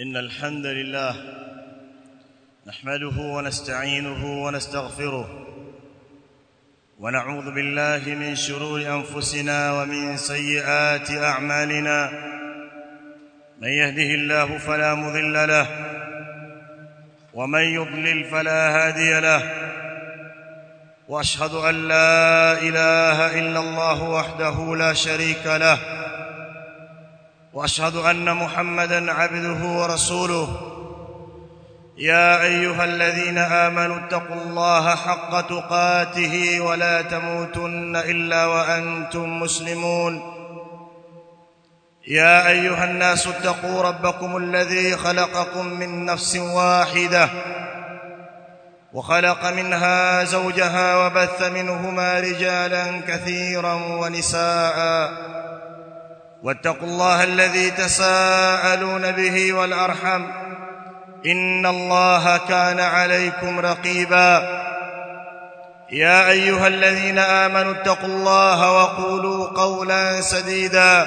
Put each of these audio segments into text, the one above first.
إن الحمد لله نحمده ونستعينه ونستغفره ونعوذ بالله من شرور أنفسنا ومن سيئات أعمالنا من يهده الله فلا مضل له ومن يضلل فلا هادي له وأشهد أن لا إله إلا الله وحده لا شريك له وأشهد أن محمدًا عبده ورسوله يا أيها الذين آمنوا اتقوا الله حق تقاته ولا تموتن إلا وأنتم مسلمون يا أيها الناس اتقوا ربكم الذي خلقكم من نفس واحدة وخلق منها زوجها وبث منهما رجالا كثيرا ونساء واتقوا الله الذي تساءلون به والأرحم إن الله كان عليكم رقيبا يا أيها الذين آمنوا اتقوا الله وقولوا قولا سديدا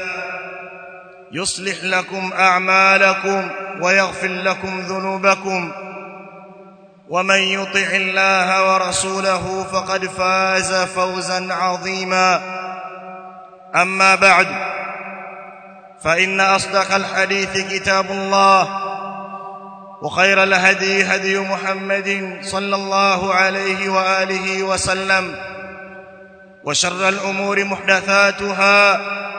يصلح لكم أعمالكم ويغفر لكم ذنوبكم ومن يطع الله ورسوله فقد فاز فوزا عظيما أما بعد فإن أصدق الحديث كتاب الله وخير الهدي هدي محمد صلى الله عليه وآله وسلم وشر الأمور محدثاتها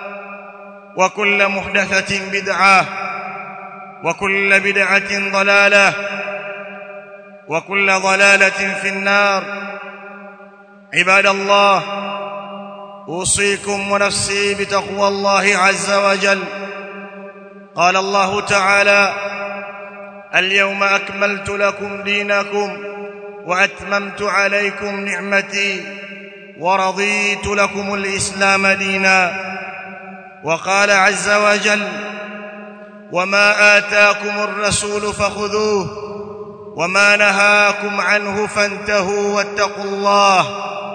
وكل محدثة بدعة وكل بدعة ضلالة وكل ضلالة في النار عباد الله أوصيكم ونفسي بتقوى الله عز وجل قال الله تعالى اليوم أكملت لكم دينكم وأتممت عليكم نعمتي ورضيت لكم الإسلام دينا وقال عز وجل وما آتاكم الرسول فخذوه وما نهاكم عنه فانتهوا واتقوا الله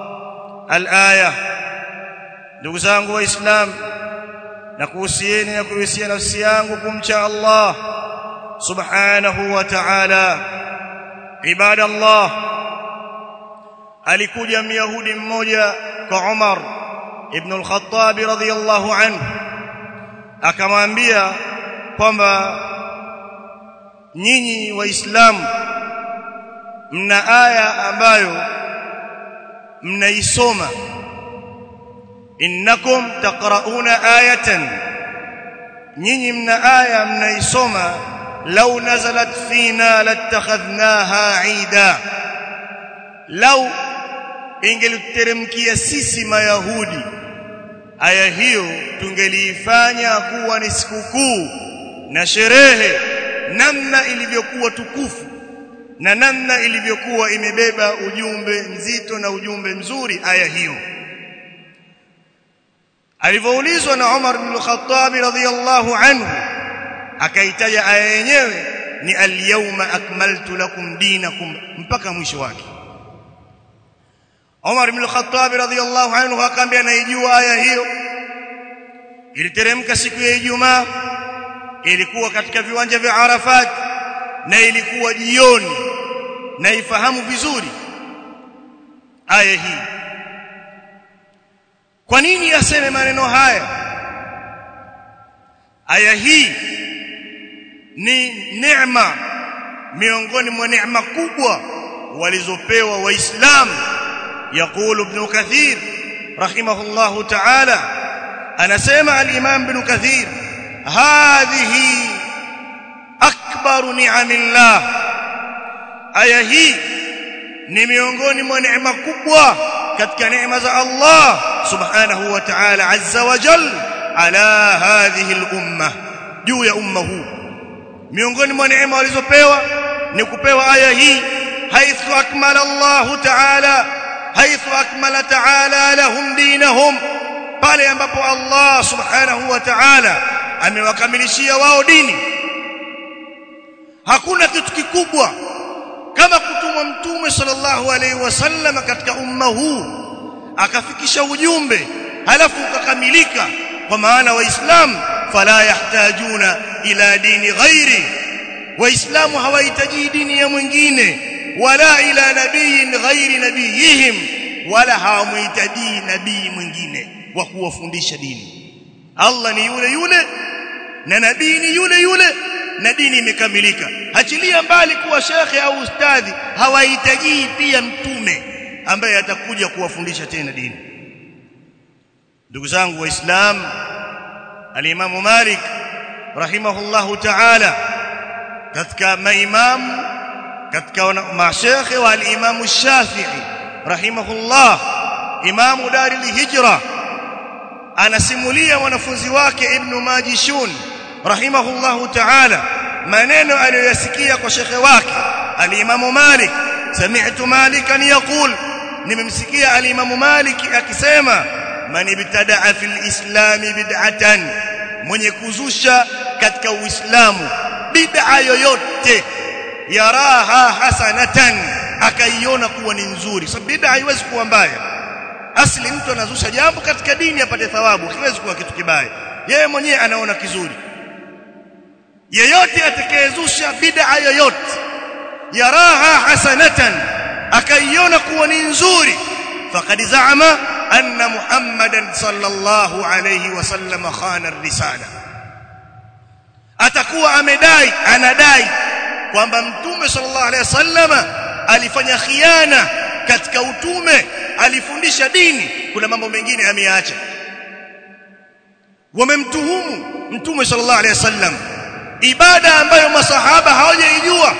الآية. Ndugu zangu waislamu, nakuhusieni na kuhusia nafsi yangu kumcha Allah subhanahu wa ta'ala. Ibadallah, alikuja myahudi mmoja kwa Umar ibn al-Khattab radhiyallahu anhu akamwambia kwamba nyinyi waislamu mna aya ambayo mnaisoma, innakum taqrauna ayatan, nyinyi mna aya mnaisoma, law nazalat fina latakhadhnaha ida, law ingeliteremkia sisi mayahudi aya hiyo tungeliifanya kuwa ni sikukuu na sherehe, namna ilivyokuwa tukufu na namna ilivyokuwa imebeba ujumbe mzito na ujumbe mzuri aya hiyo. Alipoulizwa na Umar ibn al-Khattab radhiyallahu anhu, akaitaja aya yenyewe ni al-yawma akmaltu lakum dinakum mpaka mwisho wake. Umar ibn al-Khattab radhiyallahu anhu akaambia naijua aya hiyo, iliteremka siku ya Ijumaa, ilikuwa katika viwanja vya Arafat na ilikuwa jioni, na ifahamu vizuri aya hii. Kwa nini aseme maneno haya? Aya hii ni neema miongoni mwa neema kubwa walizopewa waislamu. Yaqulu Ibn Kathir rahimahullahu ta'ala, anasema al-Imam Ibn Kathir, hadhihi akbaru ni'amillah, aya hii ni miongoni mwa neema kubwa katika neema za Allah subhanahu wa ta'ala azza wa jalla ala hadhihi al-umma, juu ya umma huu. Miongoni mwa neema walizopewa ni kupewa aya hii, haithu akmala Allah ta'ala, haithu akmala ta'ala lahum dinahum, pale ambapo Allah subhanahu wa ta'ala amewakamilishia wao dini. Hakuna kitu kikubwa kama kutumwa mtume sallallahu alaihi wasallam katika umma huu akafikisha ujumbe halafu ukakamilika, kwa maana waislamu fala yahtajuna ila dini ghairi, waislamu hawahitaji dini ya mwingine, wala ila nabiyin ghairi nabiyihim, wala hawamhitaji nabii mwingine wa kuwafundisha dini. Allah ni yule yule na nabii ni yule yule na dini imekamilika. Achilia mbali kuwa shekhe au ustadhi, hawahitaji pia mtume ambaye atakuja kuwafundisha tena dini. Ndugu zangu waislamu, al-Imam Malik rahimahullahu ta'ala katika maimamu katika mashekhe wa al-Imam Shafi'i rahimahullah, imamu dari al-Hijra, anasimulia wanafunzi wake Ibn Majishun rahimahullahu ta'ala maneno aliyoyasikia kwa shekhe wake al-Imam Malik. Sami'tu Malikan yaqul, nimemsikia al-Imam Malik akisema, man ibtada'a fil islami bid'atan, mwenye kuzusha katika uislamu bid'a yoyote, yaraha hasanatan, akaiona kuwa ni nzuri. Sababu bid'a haiwezi kuwa mbaya. Asli mtu anazusha jambo katika dini apate thawabu, kiwezi kuwa kitu kibaya. Yeye mwenyewe anaona kizuri. Yeyote atakayezusha bid'a yoyote, yaraha hasanatan, akaiona kuwa ni nzuri, faqad za'ama anna Muhammadan sallallahu alayhi wasallam khana ar-risala, atakuwa anadai kwamba mtume sallallahu alayhi wasallam alifanya khiana katika utume, alifundisha dini, kuna mambo mengine ameacha. Wamemtuhumu mtume sallallahu alayhi wasallam ibada ambayo masahaba hawajaijua,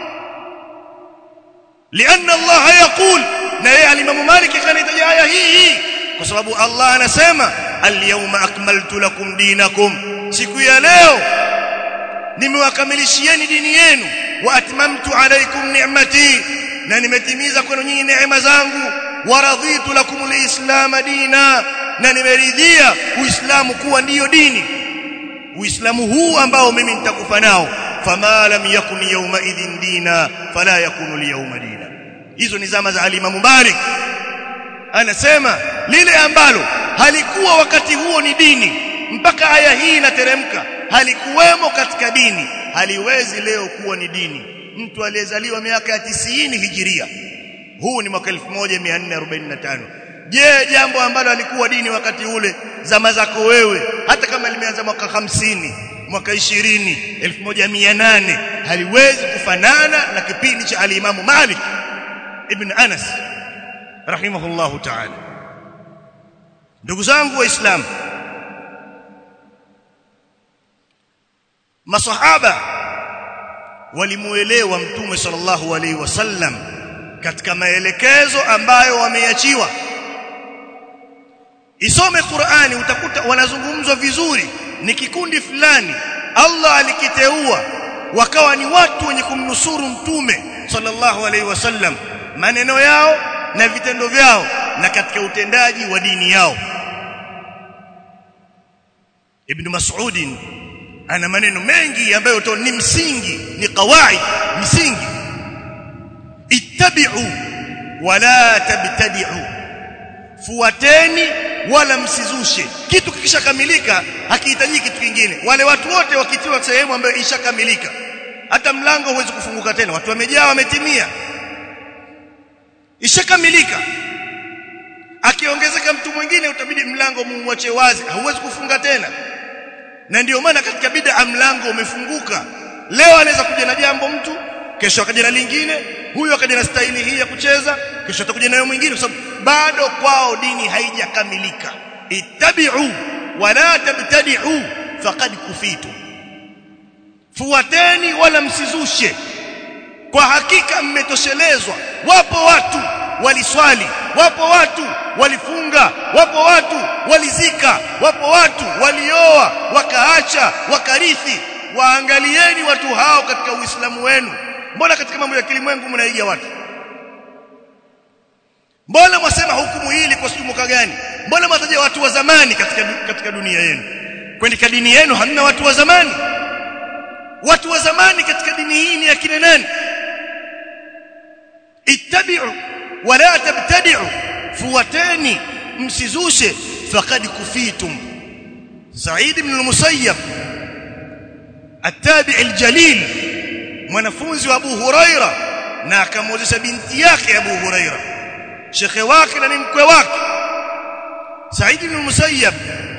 lianna Allah yaqul, na yeye al-Imam Malik kanitaja aya hii kwa sababu Allah anasema, al-yawma akmaltu lakum dinakum, siku ya leo nimewakamilishieni dini yenu, wa atmamtu alaykum ni'mati, na nimetimiza kwenu nyinyi neema zangu, wa raditu lakum al-islam dina, na nimeridhia uislamu kuwa ndiyo dini, uislamu huu ambao mimi nitakufa nao. Fama lam yakun yawma idhin dina fala yakunu al-yawma dina. Hizo ni zama za al-Imam Malik. Anasema lile ambalo halikuwa wakati huo ni dini, mpaka aya hii inateremka, halikuwemo katika dini, haliwezi leo kuwa ni dini. Mtu aliyezaliwa miaka ya 90 hijiria, huu ni mwaka 1445. Je, jambo ambalo alikuwa dini wakati ule zama zako wewe, hata kama limeanza mwaka 50, mwaka 20, 1800, haliwezi kufanana na kipindi cha al-Imam Malik ibn Anas rahimahullahu ta'ala. Ndugu zangu waislamu, masahaba walimuelewa mtume sallallahu alaihi wasallam katika maelekezo ambayo wameachiwa. Isome Qur'ani utakuta wanazungumzwa vizuri, ni kikundi fulani Allah alikiteua wakawa ni watu wenye kumnusuru mtume sallallahu alaihi wasallam, maneno yao na vitendo vyao na katika utendaji wa dini yao. Ibn Mas'ud ana maneno mengi ambayo ni msingi, ni qawaid, msingi. Ittabi'u wala tabtadi'u, fuateni wala msizushe. Kitu kikishakamilika hakihitaji kitu kingine. Wale watu wote wakitiwa sehemu ambayo ishakamilika, hata mlango huwezi kufunguka tena, watu wamejaa, wametimia, ishakamilika. Akiongezeka mtu mwingine utabidi mlango muache wazi, hauwezi kufunga tena. Na ndio maana katika bid'a mlango umefunguka. Leo anaweza kuja na jambo mtu, kesho akaja na lingine, huyo akaja na staili hii ya kucheza, kesho atakuja nayo mwingine, kwa sababu bado kwao dini haijakamilika. Ittabi'u wala tabtadi'u faqad kufitu, fuateni wala msizushe, kwa hakika mmetoshelezwa. Wapo watu waliswali, wapo watu walifunga, wapo watu walizika, wapo watu walioa wakaacha wakarithi. Waangalieni watu hao katika Uislamu wenu. Mbona katika mambo ya kilimwengu mnaiga watu? Mbona mwasema hukumu hili kwa sumuka gani? Mbona mwataja watu wa zamani katika dunia yenu? Kwani katika dini yenu hamna watu wa zamani? Watu wa zamani katika dini hii ni akina nani? Ittabi'u wala tabtadi'u, fuateni msizushe, faqad kufitum. Sa'id ibn al-Musayyab at-tabi' al-jalil mwanafunzi wa Abu Huraira na akamwozesha binti yake Abu Huraira shekhe wake na ni mkwe wake Said ibn Musayyab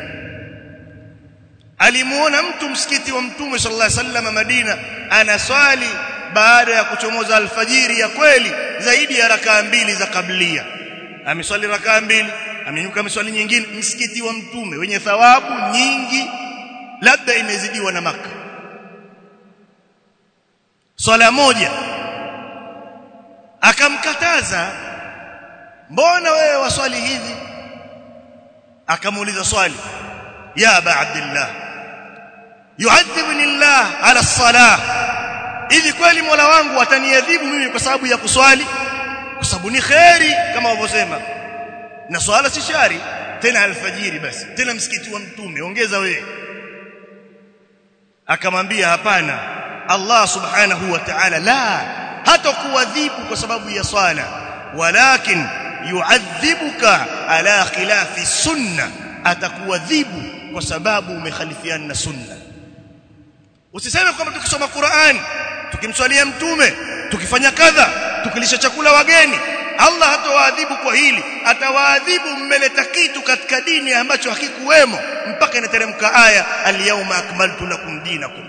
alimuona mtu msikiti wa Mtume sallallahu alaihi wasallam Madina anaswali baada ya kuchomoza alfajiri ya kweli zaidi ya rakaa mbili za kablia ameswali rakaa mbili amenyuka ameswali nyingine msikiti wa Mtume wenye thawabu nyingi labda imezidiwa na Makka swala moja akamkataza mbona wewe waswali hivi akamuuliza swali ya aba abdullah yu'adhibuni Allah ala as-salah hivi kweli Mola wangu ataniadhibu mimi kwa sababu ya kuswali kwa sababu ni khairi kama wanavyosema na swala si shari tena alfajiri basi tena msikiti wa Mtume ongeza wewe akamwambia hapana Allah subhanahu wa ta'ala la hatakuadhibu kwa sababu ya swala walakin yu'adhibuka ala khilafi sunna atakuadhibu kwa sababu umekhalifiana na sunna usiseme kwamba tukisoma Qur'an tukimswalia Mtume tukifanya kadha tukilisha chakula wageni Allah hatawaadhibu kwa hili atawaadhibu mmeleta kitu katika dini ambacho hakikuwemo mpaka inateremka aya al-yawma akmaltu lakum dinakum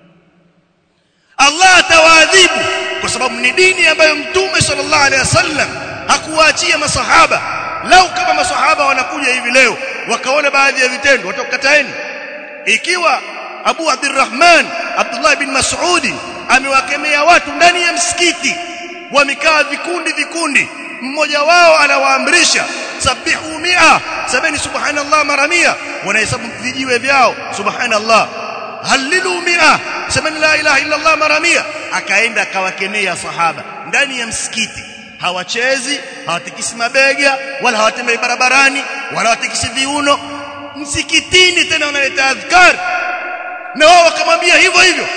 Allah atawaadhibu kwa sababu ni dini ambayo Mtume sallallahu alaihi wasallam hakuwaachia masahaba lau kama masahaba wanakuja hivi leo wakaona baadhi ya vitendo watakataeni ikiwa Abu Abdurrahman Abdullah bin Mas'ud amewakemea watu ndani ya msikiti wamekaa vikundi mmoja wao anawaamrisha sabihu 100 sabeni subhanallah mara 100 wanahesabu vijiwe vyao subhanallah halilu 100 sabeni la ilaha illa Allah mara 100 akaenda akawakemea sahaba ndani ya msikiti hawachezi hawatikisi mabega wala hawatembei barabarani wala hawatikisi viuno msikitini tena wanaleta adhkar na wao wakamwambia hivyo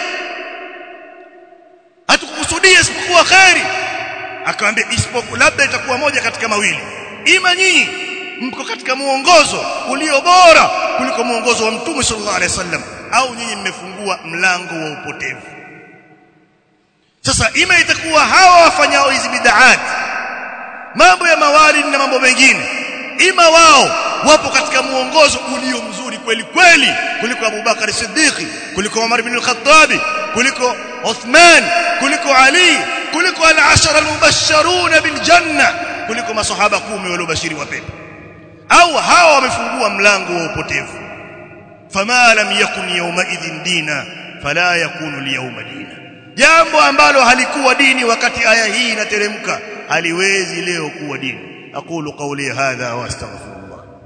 hatukukusudia isipokuwa khairi akamwambia isipokuwa labda itakuwa moja katika mawili ima nyinyi mko katika muongozo ulio bora kuliko muongozo wa Mtume sallallahu alaihi wasallam au nyinyi mmefungua mlango wa upotevu sasa ima itakuwa hawa wafanyao hizi bid'at mambo ya mawalid na mambo mengine ima wao wapo katika muongozo ulio mzuri kweli kuliko Abu Bakar Siddiq kuliko Umar ibn al-Khattab kuliko Uthman kuliko Ali kuliko al-ashara al-mubashshirun bil janna kuliko masahaba 10 waliobashiri wa pepo au hawa wamefungua mlango wa upotevu fama lam yakun yawma idhin dina fala yakunu al-yawma dina jambo ambalo halikuwa dini wakati aya hii inateremka haliwezi leo kuwa dini aqulu qawli hadha wa astaghfirullah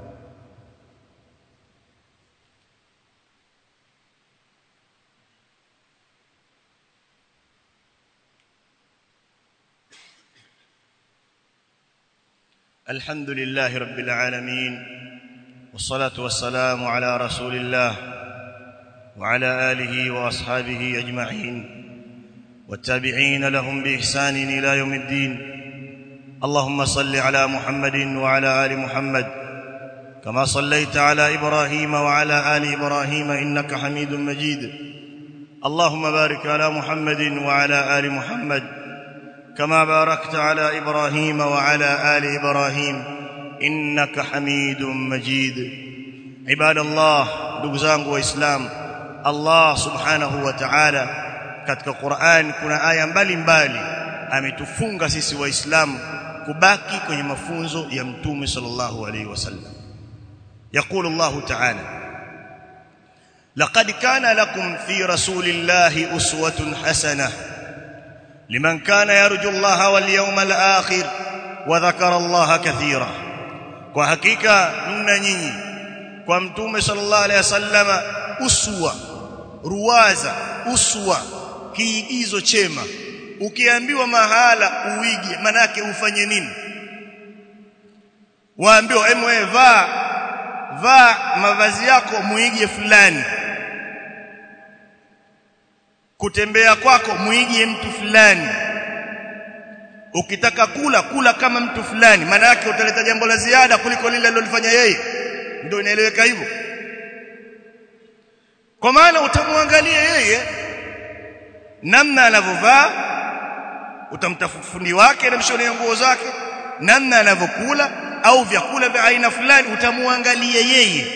الحمد لله رب العالمين والصلاة والسلام على رسول الله وعلى آله وأصحابه أجمعين والتابعين لهم بإحسان إلى يوم الدين اللهم صل على محمد وعلى آل محمد كما صليت على إبراهيم وعلى آل إبراهيم إنك حميد مجيد اللهم بارك على محمد وعلى آل محمد كما باركت على إبراهيم وعلى آل إبراهيم إنك حميد مجيد عباد الله دغزangu وإسلام الله سبحانه وتعالى katika Qur'an kuna aya mbalimbali ametufunga sisi waislamu kubaki kwenye mafunzo ya Mtume sallallahu alaihi wasallam يقول الله تعالى لقد كان لكم في رسول الله أسوة حسنة لمن كان يرجو الله واليوم الآخر وذكر الله كثيرا وحقيقة نمنا nyinyi kwa Mtume sallallahu alaihi wasallam uswa ruwaza uswa kiigizo chema ukiambiwa mahala uige manake ufanye nini waambiwa wewe vaa mavazi yako muige fulani kutembea kwako muige mtu fulani ukitaka kula kama mtu fulani maana yake utaleta jambo la ziada kuliko lile alilofanya yeye ndio inaeleweka hivyo kwa maana utamwangalia yeye namna anavovaa utamtafuta fundi wake na mshonea nguo zake, namna anavokula au vyakula vya aina fulani utamuangalia yeye.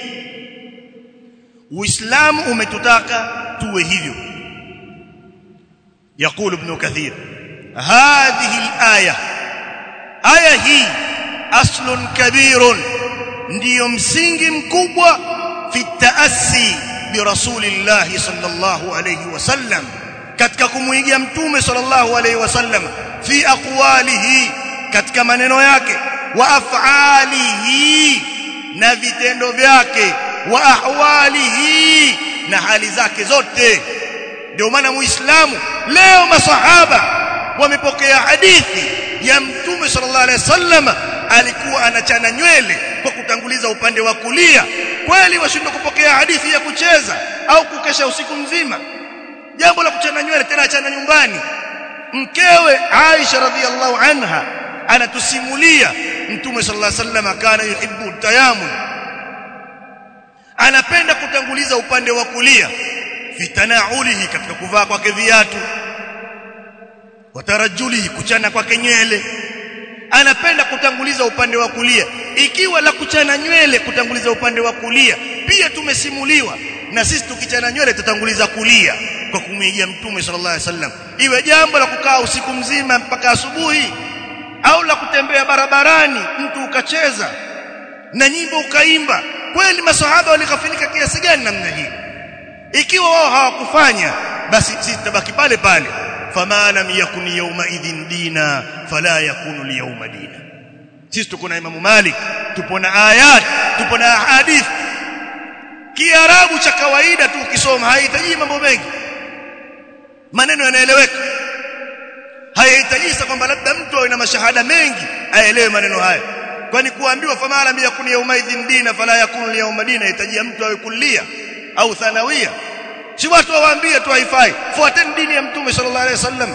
Uislamu umetutaka tuwe hivyo. يقول ابن كثير هذه الآية هي أصل كبير ndio msingi mkubwa fi taassi bi rasulillahi sallallahu alayhi wasallam, katika kumuigia mtume sallallahu alayhi wasallam fi aqwalihi, katika maneno yake, wa af'alihi, na vitendo vyake, wa ahwalihi, na hali zake zote. Ndio maana muislamu leo masahaba wamepokea hadithi ya mtume sallallahu alayhi wasallam alikuwa anachana nywele kwa kutanguliza upande wa kulia. Kweli washindwa kupokea hadithi ya kucheza au kukesha usiku mzima? Jambo la kuchana nywele, tena achana nyumbani. Mkewe Aisha radhiallahu anha anatusimulia mtume sallallahu alayhi wasallam kana yuhibbu tayammum, anapenda kutanguliza upande wa kulia fi tanaulihi, katika kuvaa kwake viatu, wa tarajulihi, kuchana kwake nywele, anapenda kutanguliza upande wa kulia. Ikiwa la kuchana nywele kutanguliza upande wa kulia pia tumesimuliwa, na sisi tukichana nywele tutanguliza kulia kwa kumwigia mtume sallallahu alaihi wasallam. Iwe jambo la kukaa usiku mzima mpaka asubuhi, au la kutembea barabarani mtu ukacheza na nyimbo ukaimba, kweli masahaba walikafilika kiasi gani namna hii? Ikiwa wao hawakufanya, basi sisi tabaki pale pale. Fama lam yakun yawma idhin dina fala yakunu liyawma dina. Sisi tuko na Imam Malik, tupo na ayat, tupo na hadith. Kiarabu cha kawaida tu ukisoma haihitaji mambo mengi, maneno yanaeleweka. Haihitaji kwamba labda mtu awe na mashahada mengi aelewe maneno haya, kwani kuambiwa fama lam yakun yawma idhin dina fala yakunu liyawma dina hitaji mtu awe kulia au thanawia. Si watu waambie tu haifai, fuateni dini ya mtume sallallahu alaihi wasallam.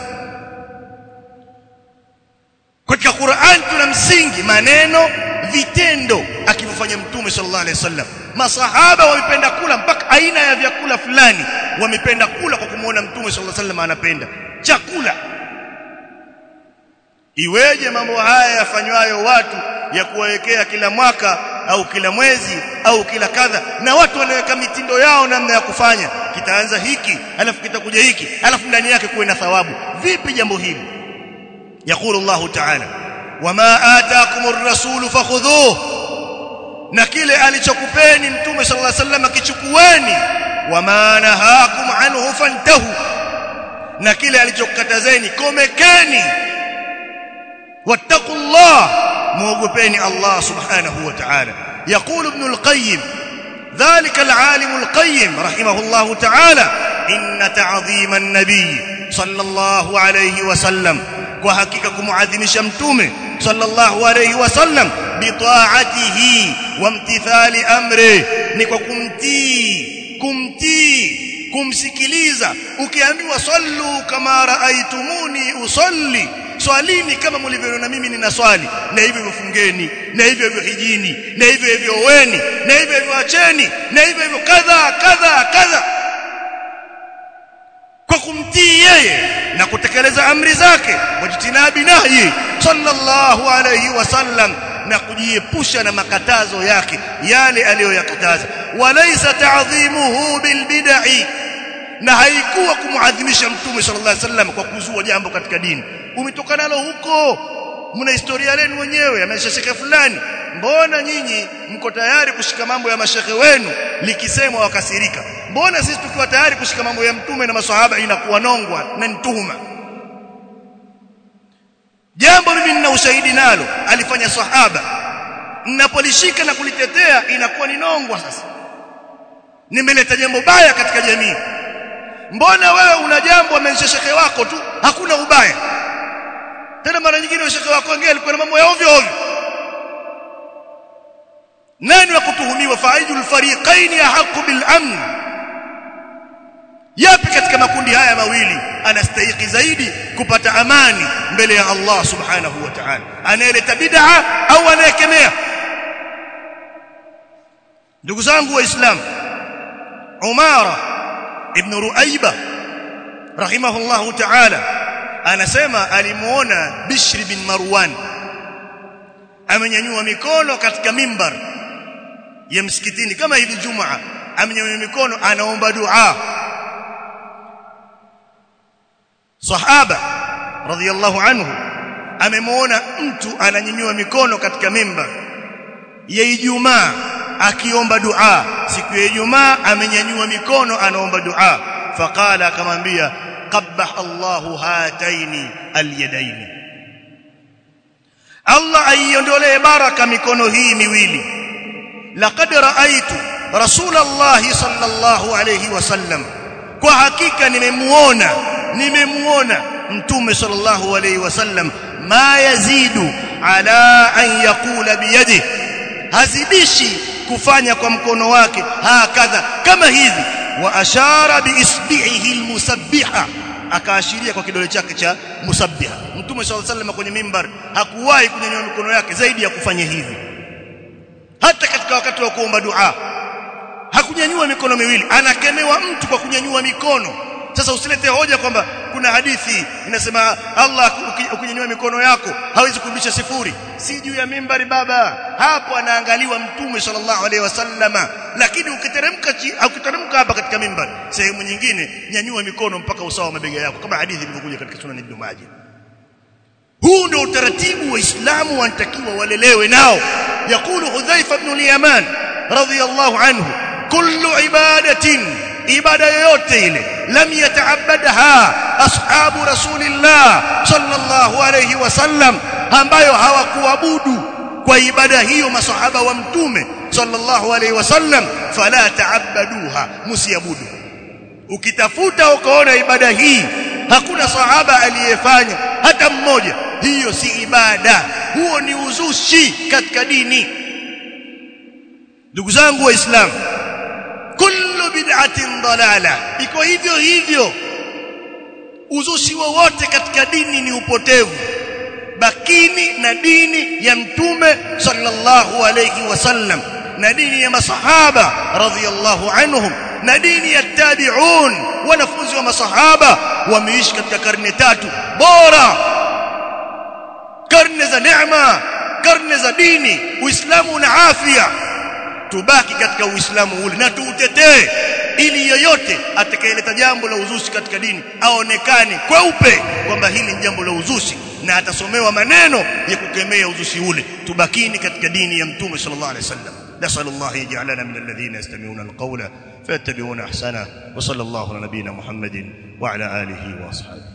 Katika Qur'an tuna msingi maneno, vitendo akifanya mtume sallallahu alaihi wasallam. Masahaba wamependa kula mpaka aina ya vyakula fulani wamependa kula kwa kumuona mtume sallallahu alaihi wasallam anapenda chakula. Iweje mambo haya yafanywayo watu ya kuwekea kila mwaka au kila mwezi au kila kadha, na watu wanaweka mitindo yao namna ya kufanya, kitaanza hiki alafu kitakuja hiki alafu ndani yake kuwe na thawabu. Vipi jambo hili? Yaqulu Allah ta'ala, wama ataakumur rasulu fakhudhuhu, na kile alichokupeni mtume sallallahu alaihi wasallam kichukueni. Wama nahakum anhu fantahu, na kile alichokukatazeni komekeni. wattaqullah, muogopeni Allah subhanahu wa ta'ala. يقول ابن القيم ذلك العالم القيم رحمه الله تعالى إن تعظيم النبي صلى الله عليه وسلم، وحقيقة معظمش متومه صلى الله عليه وسلم بطاعته وامتثال أمره، نكو kumtii kumsikiliza. Ukiambiwa sallu kama raaitumuni usalli, swalini kama mlivyoona mimi ninaswali, na hivyo fungeni, na hivyo hijini, na hivyo oweni, na hivyo acheni, na hivyo kadha kadha kadha, kwa kumtii yeye na kutekeleza amri zake, wajitinabi nahi sallallahu alayhi wasallam, na kujiepusha na makatazo yake yale aliyoyakataza. Walaysa ta'dhimuhu bilbid'i, na haikuwa kumuadhimisha mtume sallallahu alaihi wasallam kwa kuzua jambo katika dini. Umetoka nalo huko, mna historia lenu wenyewe ya mashekhe fulani. Mbona nyinyi mko tayari kushika mambo ya mashekhe wenu likisemwa wakasirika? Mbona sisi tukiwa tayari kushika mambo ya mtume na maswahaba inakuwa nongwa na nituhuma? Jambo mimi nina ushahidi nalo alifanya sahaba, ninapolishika na kulitetea inakuwa ni nongwa. Sasa nimeleta jambo baya katika jamii. Mbona wewe una jambo amenisha shekhe wako tu, hakuna ubaya? Tena mara nyingine shekhe wako wengine alikuwa na mambo ya ovyo ovyo. Nani wa kutuhumiwa? Faidul fariqain ahqqu bil amn. Yapi katika makundi haya mawili anastahili zaidi kupata amani mbele ya Allah subhanahu wa ta'ala? Anayeleta bid'a au anayekemea? Ndugu zangu waislamu, Umara ibn Ruaiba rahimahullahu ta'ala anasema alimuona Bishr bin Marwan amenyanyua mikono katika mimbar ya msikitini kama hivi Jumaa, amenyanyua mikono anaomba dua. Sahaba radhiyallahu anhu amemuona mtu ananyanyua mikono katika mimbar ya Ijumaa akiomba dua. Siku ya Ijumaa amenyanyua mikono anaomba dua. Faqala, akamwambia qabbah Allahu hataini alyadaini, Allah aiondolee baraka mikono hii miwili. Laqad ra'aytu Rasulullah sallallahu alayhi wasallam, kwa hakika nimemuona Mtume sallallahu alayhi wasallam, ma yazidu ala an yaqula biyadihi, hazidishi kufanya kwa mkono wake hakadha kama hivi. Wa ashara biisbihi almusabbiha, akaashiria kwa kidole chake cha musabbiha. Mtume sallallahu alayhi wasallam kwenye mimbar hakuwahi kunyanyua mikono yake zaidi ya kufanya hivi. Hata katika wakati wa kuomba dua hakunyanyua mikono miwili. Anakemewa mtu kwa kunyanyua mikono. Sasa usilete hoja kwamba kuna hadithi inasema Allah ukinyanyua mikono yako hawezi kurudisha sifuri. Si juu ya mimbari baba, hapo anaangaliwa Mtume sallallahu alaihi wasallama. Lakini ukiteremka hapa katika mimbari sehemu nyingine, nyanyua mikono mpaka usawa wa mabega yako, kama hadithi ilivyokuja katika Sunan Ibn Majah. Huu ndio utaratibu wa Uislamu wanatakiwa walelewe nao. Yakulu Hudhaifa ibn al-Yaman radhiyallahu anhu, kullu ibadatin, ibada yoyote ile, lam yata'abbadha ashabu rasulillah sallallahu alayhi wasallam, ambayo hawakuabudu kwa ibada hiyo masahaba wa Mtume sallallahu alayhi wasallam, fala ta'abbaduha, musiabudu. Ukitafuta ukaona ibada hii hakuna sahaba aliyefanya hata mmoja, hiyo si ibada, huo ni uzushi katika dini. Ndugu zangu waislamu, kullu bid'atin dalala, iko hivyo uzushi wowote katika dini ni upotevu. Bakini na dini ya Mtume sallallahu alayhi wasallam, na dini ya masahaba radhiyallahu anhum, na dini ya tabi'un, wanafunzi wa masahaba. Wameishi katika karne tatu bora, karne za neema, karne za dini. Uislamu una afya. Tubaki katika Uislamu ule na tuutetee, ili yoyote atakayeleta jambo la uzushi katika dini aonekane kweupe kwamba hili ni jambo la uzushi, na atasomewa maneno ya kukemea uzushi ule. Tubakini katika dini ya Mtume sallallahu alaihi wasallam. Nasallallahu yaj'alana min alladhina yastami'una alqawla fayattabi'una ahsana. Wa sallallahu ala nabiyyina Muhammadin wa ala alihi wa ashabihi.